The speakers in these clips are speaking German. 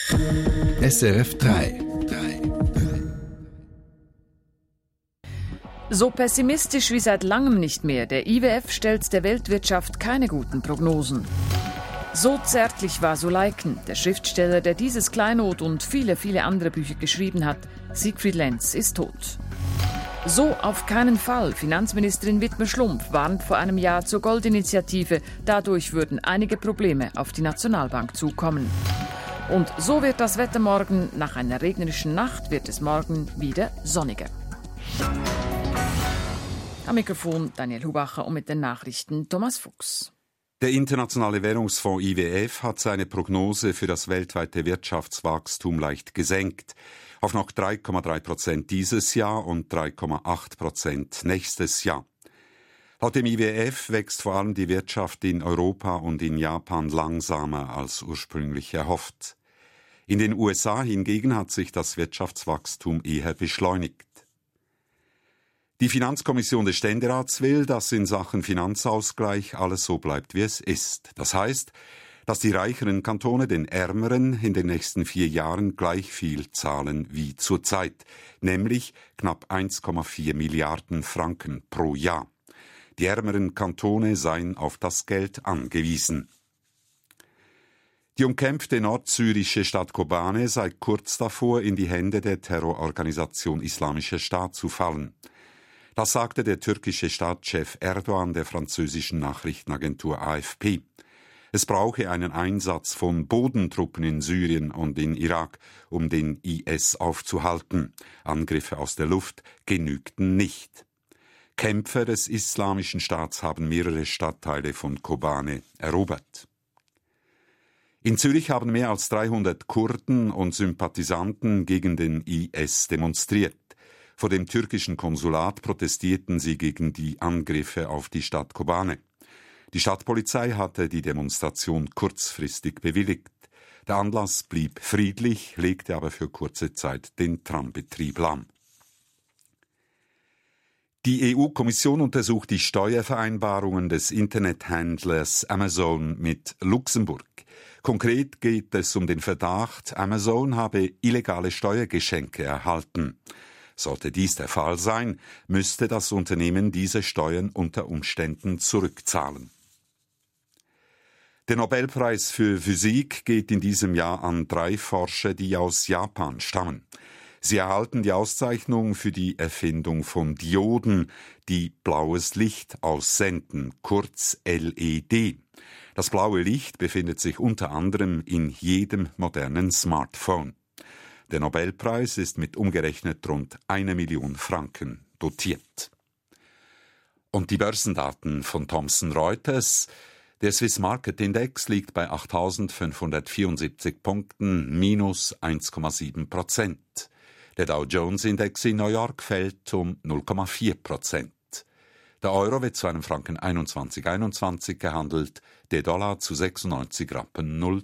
SRF 3. So pessimistisch wie seit langem nicht mehr. Der IWF stellt der Weltwirtschaft keine guten Prognosen. So zärtlich war Suleiken, der Schriftsteller, der dieses Kleinod und viele, viele andere Bücher geschrieben hat. Siegfried Lenz ist tot. So auf keinen Fall. Finanzministerin Widmer-Schlumpf warnt vor einem Jahr zur Goldinitiative. Dadurch würden einige Probleme auf die Nationalbank zukommen. Und so wird das Wetter morgen. Nach einer regnerischen Nacht wird es morgen wieder sonniger. Am Mikrofon Daniel Hubacher und mit den Nachrichten Thomas Fuchs. Der Internationale Währungsfonds IWF hat seine Prognose für das weltweite Wirtschaftswachstum leicht gesenkt. Auf noch 3,3% dieses Jahr und 3,8% nächstes Jahr. Laut dem IWF wächst vor allem die Wirtschaft in Europa und in Japan langsamer als ursprünglich erhofft. In den USA hingegen hat sich das Wirtschaftswachstum eher beschleunigt. Die Finanzkommission des Ständerats will, dass in Sachen Finanzausgleich alles so bleibt, wie es ist. Das heißt, dass die reicheren Kantone den ärmeren in den nächsten 4 Jahren gleich viel zahlen wie zurzeit, nämlich knapp 1,4 Milliarden Franken pro Jahr. Die ärmeren Kantone seien auf das Geld angewiesen. Die umkämpfte nordsyrische Stadt Kobane sei kurz davor, in die Hände der Terrororganisation Islamischer Staat zu fallen. Das sagte der türkische Staatschef Erdogan der französischen Nachrichtenagentur AFP. Es brauche einen Einsatz von Bodentruppen in Syrien und in Irak, um den IS aufzuhalten. Angriffe aus der Luft genügten nicht. Kämpfer des Islamischen Staats haben mehrere Stadtteile von Kobane erobert. In Zürich haben mehr als 300 Kurden und Sympathisanten gegen den IS demonstriert. Vor dem türkischen Konsulat protestierten sie gegen die Angriffe auf die Stadt Kobane. Die Stadtpolizei hatte die Demonstration kurzfristig bewilligt. Der Anlass blieb friedlich, legte aber für kurze Zeit den Trambetrieb lahm. Die EU-Kommission untersucht die Steuervereinbarungen des Internethändlers Amazon mit Luxemburg. Konkret geht es um den Verdacht, Amazon habe illegale Steuergeschenke erhalten. Sollte dies der Fall sein, müsste das Unternehmen diese Steuern unter Umständen zurückzahlen. Der Nobelpreis für Physik geht in diesem Jahr an 3 Forscher, die aus Japan stammen. Sie erhalten die Auszeichnung für die Erfindung von Dioden, die blaues Licht aussenden, kurz LED. Das blaue Licht befindet sich unter anderem in jedem modernen Smartphone. Der Nobelpreis ist mit umgerechnet rund 1 Million Franken dotiert. Und die Börsendaten von Thomson Reuters. Der Swiss Market Index liegt bei 8.574 Punkten, minus 1,7%. Der Dow Jones Index in New York fällt um 0,4%. Der Euro wird zu einem Franken 21,21 gehandelt, der Dollar zu 96,02 Rappen.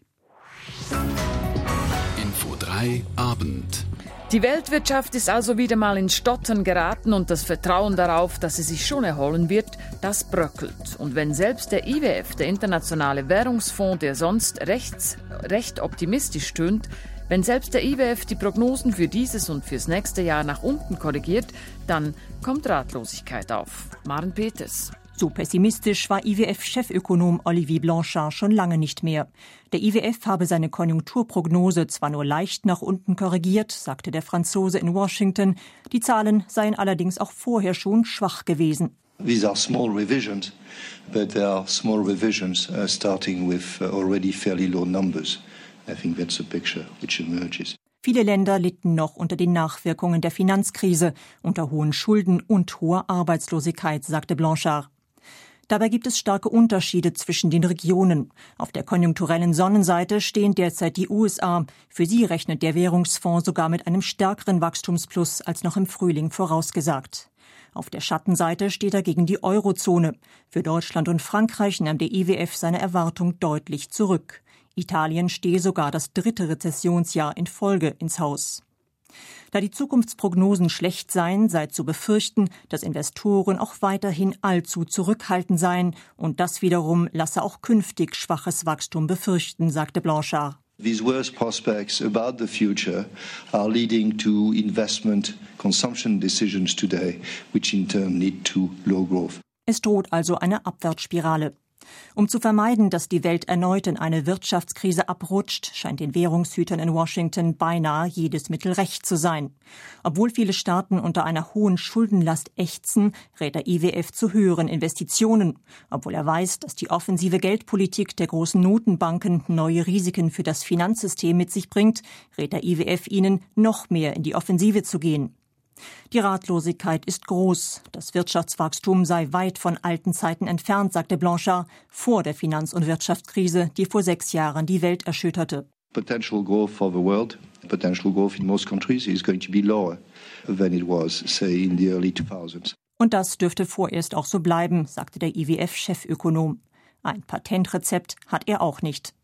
Info 3 Abend. Die Weltwirtschaft ist also wieder mal ins Stottern geraten und das Vertrauen darauf, dass sie sich schon erholen wird, das bröckelt. Und wenn selbst der IWF, der Internationale Währungsfonds, der sonst recht optimistisch tönt, wenn selbst der IWF die Prognosen für dieses und fürs nächste Jahr nach unten korrigiert, dann kommt Ratlosigkeit auf. Maren Peters. So pessimistisch war IWF-Chefökonom Olivier Blanchard schon lange nicht mehr. Der IWF habe seine Konjunkturprognose zwar nur leicht nach unten korrigiert, sagte der Franzose in Washington, die Zahlen seien allerdings auch vorher schon schwach gewesen. These are small revisions, but they are small revisions starting with already fairly low numbers. I think that's the picture which emerges. Viele Länder litten noch unter den Nachwirkungen der Finanzkrise, unter hohen Schulden und hoher Arbeitslosigkeit, sagte Blanchard. Dabei gibt es starke Unterschiede zwischen den Regionen. Auf der konjunkturellen Sonnenseite stehen derzeit die USA. Für sie rechnet der Währungsfonds sogar mit einem stärkeren Wachstumsplus als noch im Frühling vorausgesagt. Auf der Schattenseite steht dagegen die Eurozone. Für Deutschland und Frankreich nahm der IWF seine Erwartung deutlich zurück. Italien stehe sogar das 3. Rezessionsjahr in Folge ins Haus. Da die Zukunftsprognosen schlecht seien, sei zu befürchten, dass Investoren auch weiterhin allzu zurückhaltend seien und das wiederum lasse auch künftig schwaches Wachstum befürchten, sagte Blanchard. These worst prospects about the future are leading to investment consumption decisions today, which in turn lead to low growth. Es droht also eine Abwärtsspirale. Um zu vermeiden, dass die Welt erneut in eine Wirtschaftskrise abrutscht, scheint den Währungshütern in Washington beinahe jedes Mittel recht zu sein. Obwohl viele Staaten unter einer hohen Schuldenlast ächzen, rät der IWF zu höheren Investitionen. Obwohl er weiß, dass die offensive Geldpolitik der großen Notenbanken neue Risiken für das Finanzsystem mit sich bringt, rät der IWF ihnen, noch mehr in die Offensive zu gehen. Die Ratlosigkeit ist groß. Das Wirtschaftswachstum sei weit von alten Zeiten entfernt, sagte Blanchard, vor der Finanz- und Wirtschaftskrise, die vor 6 Jahren die Welt erschütterte. Potential growth for the world, potential growth in most countries is going to be lower than it was, say, in the early 2000s. Und das dürfte vorerst auch so bleiben, sagte der IWF-Chefökonom. Ein Patentrezept hat er auch nicht.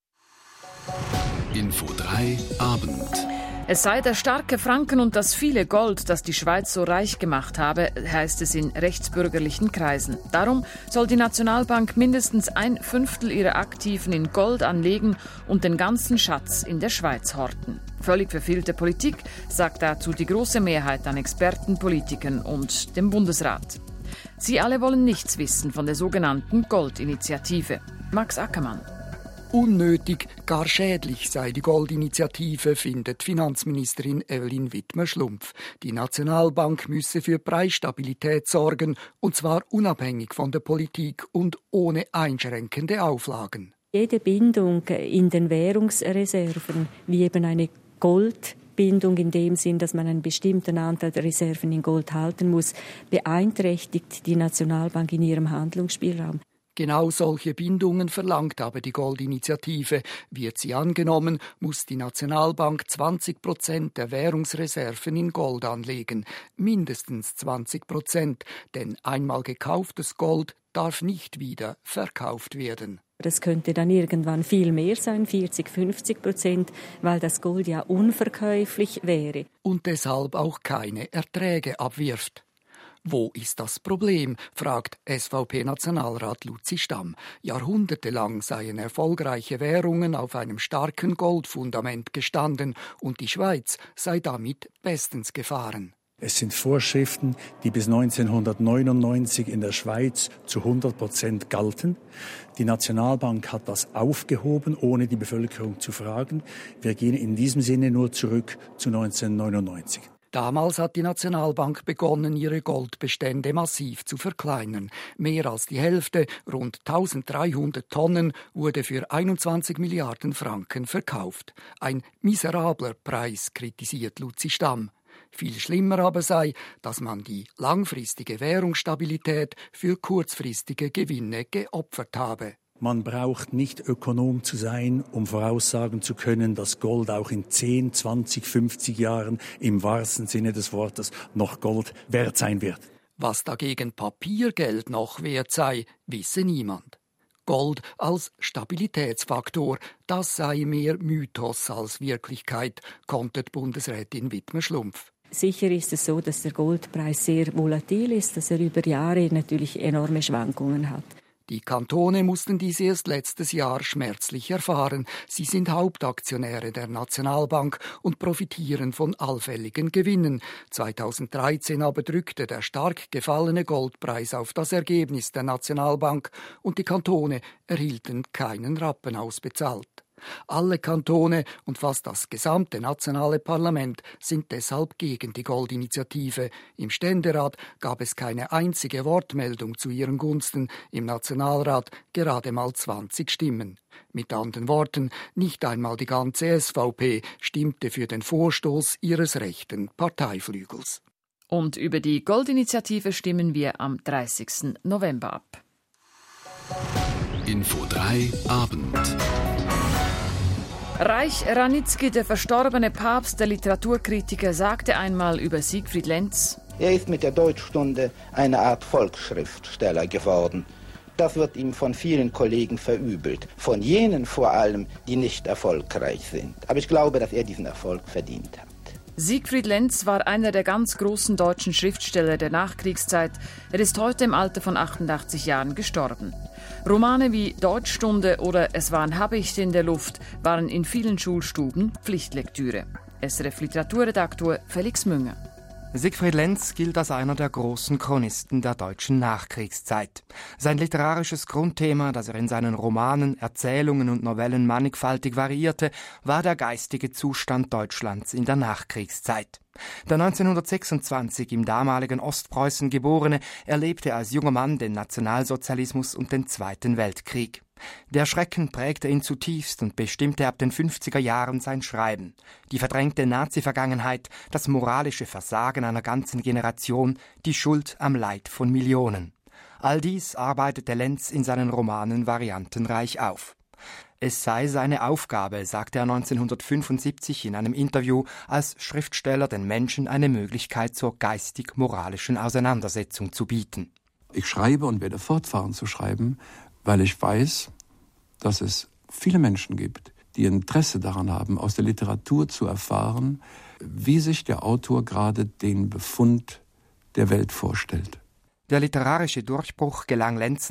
Info 3 Abend. Es sei der starke Franken und das viele Gold, das die Schweiz so reich gemacht habe, heißt es in rechtsbürgerlichen Kreisen. Darum soll die Nationalbank mindestens 1/5 ihrer Aktiven in Gold anlegen und den ganzen Schatz in der Schweiz horten. Völlig verfehlte Politik, sagt dazu die große Mehrheit an Experten, Politikern und dem Bundesrat. Sie alle wollen nichts wissen von der sogenannten Goldinitiative. Max Ackermann. Unnötig, gar schädlich sei die Goldinitiative, findet Finanzministerin Evelyn Widmer-Schlumpf. Die Nationalbank müsse für Preisstabilität sorgen, und zwar unabhängig von der Politik und ohne einschränkende Auflagen. Jede Bindung in den Währungsreserven, wie eben eine Goldbindung in dem Sinn, dass man einen bestimmten Anteil der Reserven in Gold halten muss, beeinträchtigt die Nationalbank in ihrem Handlungsspielraum. Genau solche Bindungen verlangt aber die Goldinitiative. Wird sie angenommen, muss die Nationalbank 20% der Währungsreserven in Gold anlegen. Mindestens 20%, denn einmal gekauftes Gold darf nicht wieder verkauft werden. Das könnte dann irgendwann viel mehr sein, 40-50%, weil das Gold ja unverkäuflich wäre. Und deshalb auch keine Erträge abwirft. Wo ist das Problem, fragt SVP-Nationalrat Luzi Stamm. Jahrhundertelang seien erfolgreiche Währungen auf einem starken Goldfundament gestanden und die Schweiz sei damit bestens gefahren. Es sind Vorschriften, die bis 1999 in der Schweiz zu 100% galten. Die Nationalbank hat das aufgehoben, ohne die Bevölkerung zu fragen. Wir gehen in diesem Sinne nur zurück zu 1999. Damals hat die Nationalbank begonnen, ihre Goldbestände massiv zu verkleinern. Mehr als die Hälfte, rund 1300 Tonnen, wurde für 21 Milliarden Franken verkauft. Ein miserabler Preis, kritisiert Luzi Stamm. Viel schlimmer aber sei, dass man die langfristige Währungsstabilität für kurzfristige Gewinne geopfert habe. Man braucht nicht Ökonom zu sein, um voraussagen zu können, dass Gold auch in 10, 20, 50 Jahren im wahrsten Sinne des Wortes noch Gold wert sein wird. Was dagegen Papiergeld noch wert sei, wisse niemand. Gold als Stabilitätsfaktor, das sei mehr Mythos als Wirklichkeit, kontert Bundesrätin Widmer-Schlumpf. Sicher ist es so, dass der Goldpreis sehr volatil ist, dass er über Jahre natürlich enorme Schwankungen hat. Die Kantone mussten dies erst letztes Jahr schmerzlich erfahren. Sie sind Hauptaktionäre der Nationalbank und profitieren von allfälligen Gewinnen. 2013 aber drückte der stark gefallene Goldpreis auf das Ergebnis der Nationalbank und die Kantone erhielten keinen Rappen ausbezahlt. Alle Kantone und fast das gesamte nationale Parlament sind deshalb gegen die Goldinitiative. Im Ständerat gab es keine einzige Wortmeldung zu ihren Gunsten, im Nationalrat gerade mal 20 Stimmen. Mit anderen Worten, nicht einmal die ganze SVP stimmte für den Vorstoß ihres rechten Parteiflügels. Und über die Goldinitiative stimmen wir am 30. November ab. Info 3 Abend. Reich Ranitzky, der verstorbene Papst der Literaturkritiker, sagte einmal über Siegfried Lenz: Er ist mit der Deutschstunde eine Art Volksschriftsteller geworden. Das wird ihm von vielen Kollegen verübelt, von jenen vor allem, die nicht erfolgreich sind. Aber ich glaube, dass er diesen Erfolg verdient hat. Siegfried Lenz war einer der ganz großen deutschen Schriftsteller der Nachkriegszeit. Er ist heute im Alter von 88 Jahren gestorben. Romane wie Deutschstunde oder Es war ein Habicht in der Luft waren in vielen Schulstuben Pflichtlektüre. SRF-Literaturredaktor Felix Münger. Siegfried Lenz gilt als einer der großen Chronisten der deutschen Nachkriegszeit. Sein literarisches Grundthema, das er in seinen Romanen, Erzählungen und Novellen mannigfaltig variierte, war der geistige Zustand Deutschlands in der Nachkriegszeit. Der 1926 im damaligen Ostpreußen geborene erlebte als junger Mann den Nationalsozialismus und den Zweiten Weltkrieg. Der Schrecken prägte ihn zutiefst und bestimmte ab den 50er Jahren sein Schreiben. Die verdrängte Nazi-Vergangenheit, das moralische Versagen einer ganzen Generation, die Schuld am Leid von Millionen. All dies arbeitete Lenz in seinen Romanen variantenreich auf. Es sei seine Aufgabe, sagte er 1975 in einem Interview, als Schriftsteller den Menschen eine Möglichkeit zur geistig-moralischen Auseinandersetzung zu bieten. Ich schreibe und werde fortfahren zu schreiben, weil ich weiß, dass es viele Menschen gibt, die Interesse daran haben, aus der Literatur zu erfahren, wie sich der Autor gerade den Befund der Welt vorstellt. Der literarische Durchbruch gelang Lenz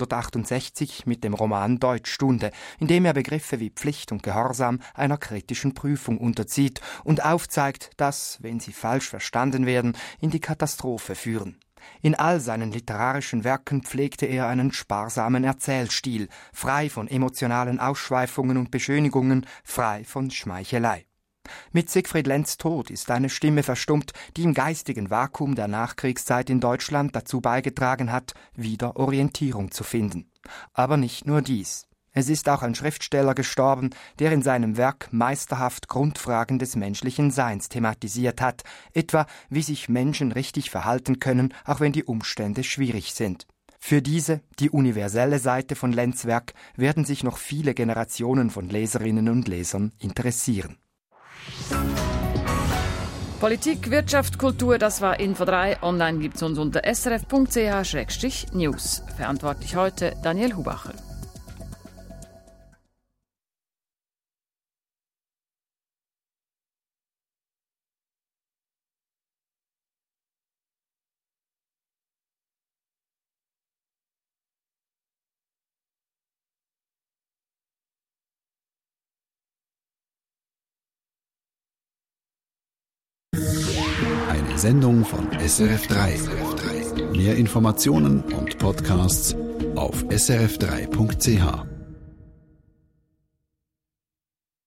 1968 mit dem Roman Deutschstunde, in dem er Begriffe wie Pflicht und Gehorsam einer kritischen Prüfung unterzieht und aufzeigt, dass, wenn sie falsch verstanden werden, in die Katastrophe führen. In all seinen literarischen Werken pflegte er einen sparsamen Erzählstil, frei von emotionalen Ausschweifungen und Beschönigungen, frei von Schmeichelei. Mit Siegfried Lenz Tod ist eine Stimme verstummt, die im geistigen Vakuum der Nachkriegszeit in Deutschland dazu beigetragen hat, wieder Orientierung zu finden. Aber nicht nur dies. Es ist auch ein Schriftsteller gestorben, der in seinem Werk meisterhaft Grundfragen des menschlichen Seins thematisiert hat, etwa wie sich Menschen richtig verhalten können, auch wenn die Umstände schwierig sind. Für diese, die universelle Seite von Lenz' Werk, werden sich noch viele Generationen von Leserinnen und Lesern interessieren. Politik, Wirtschaft, Kultur, das war Info 3. Online gibt es uns unter srf.ch/news. Verantwortlich heute Daniel Hubacher. Eine Sendung von SRF3. Mehr Informationen und Podcasts auf srf3.ch.